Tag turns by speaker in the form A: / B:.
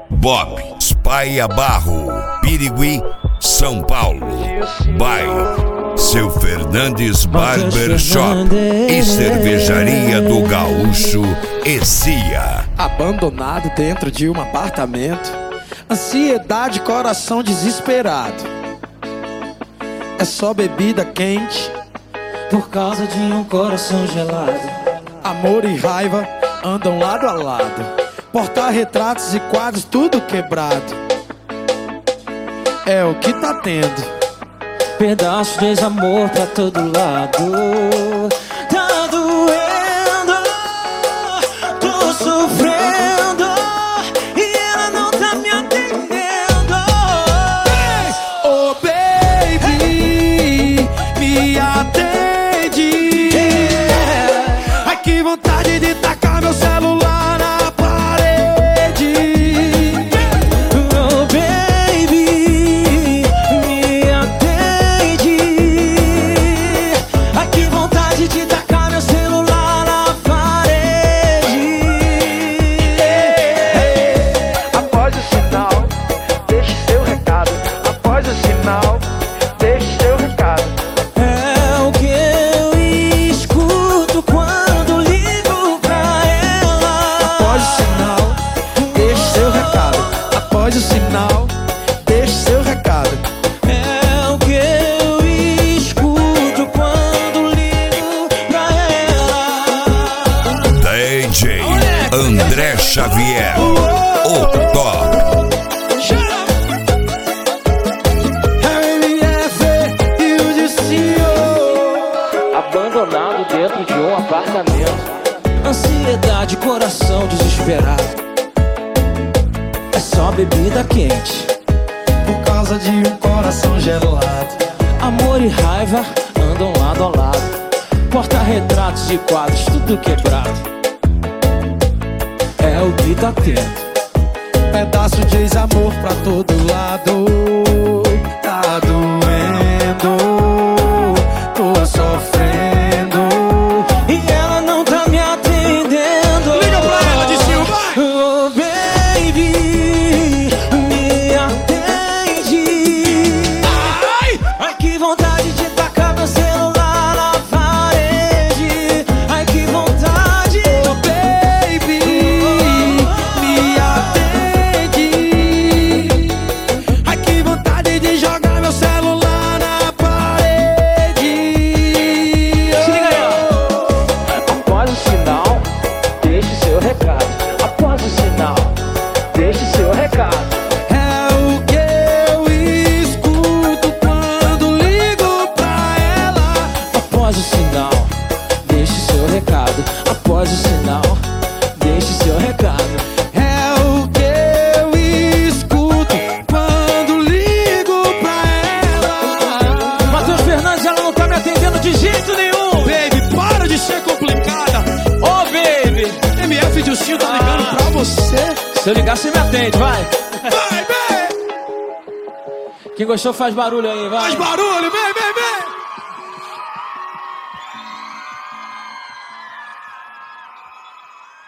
A: Bob Spaia Barro, Birigui, São Paulo. By Seu Fernandes Barbershop e Cervejaria do Gaúcho Ecia.
B: Abandonado dentro de um apartamento, ansiedade, coração desesperado. É só bebida quente
C: por causa de um coração gelado.
B: Amor e raiva andam lado a lado. Porta-retratos e quadros tudo quebrado. É o que tá tendo.
C: Pedaços de desamor pra todo lado. Tá doendo, tô sofrendo e ela não tá me atendendo.
B: Oh baby, me atende. Ai que vontade de tacar meu celular na parede.
C: Oh baby, me atende. Ai que vontade de tacar meu celular na parede.
B: Após o sinal, deixe seu recado. Após o sinal, deixe seu recado.
C: É o que eu escuto quando ligo pra ela.
B: Após o sinal, deixe seu recado. Após o sinal, deixe seu recado.
C: É o que eu escuto quando ligo pra ela.
A: DJ André Xavier, o top.
B: RMF e o Dicio.
C: Abandonado dentro de um apartamento, ansiedade, coração desesperado. É só bebida quente
B: Por causa de um coração gelado.
C: amor e raiva andam lado a lado. Porta-retratos e quadros tudo quebrado. É o que tá tendo.
B: Pedaço de desamor pra todo lado. Tá doendo, tô sofrendo.
C: E ela não tá me atendendo.
B: Liga pra ela, Dicio, vai!
C: Oh baby, me atende. Ai que vontade de tacar meu celular na parede. Ai que vontade.
B: Oh baby, me atende. Ai que vontade de jogar meu celular na parede.
C: Se liga aí, ó. Após o sinal, deixe seu recado. Após o sinal, deixe seu recado.
B: É o que eu escuto quando ligo pra ela.
C: Após o sinal, deixe seu recado. Após o sinal, deixe seu recado.
B: É o que eu escuto quando ligo pra ela.
C: Matheus Fernandes, ela não tá me atendendo de jeito nenhum.
B: Baby, para de ser complicada.
C: Ô, baby,
B: MF Dilcinho tá ligando pra você.
C: se eu ligar, você me atende, vai.
B: Vai, baby!
C: Quem gostou faz barulho aí, vai.
B: Faz barulho,